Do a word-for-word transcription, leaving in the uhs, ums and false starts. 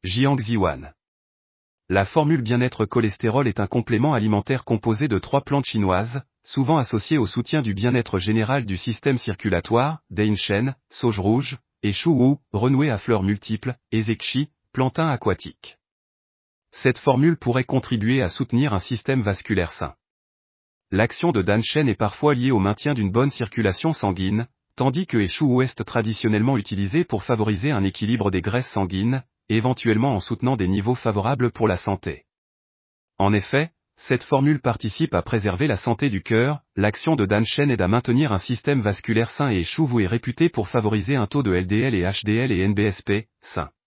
Jiangxi Wan. La formule bien-être cholestérol est un complément alimentaire composé de trois plantes chinoises, souvent associées au soutien du bien-être général du système circulatoire, Dainchen, sauge rouge, et Shuwu, renoué à fleurs multiples, Ezekshi, plantain aquatique. Cette formule pourrait contribuer à soutenir un système vasculaire sain. L'action de Danshen est parfois liée au maintien d'une bonne circulation sanguine, tandis que Shuwu est traditionnellement utilisé pour favoriser un équilibre des graisses sanguines, éventuellement en soutenant des niveaux favorables pour la santé. En effet, cette formule participe à préserver la santé du cœur, l'action de Danshen aide à maintenir un système vasculaire sain et Shuwu est réputé pour favoriser un taux de L D L et H D L et N B S P, sain.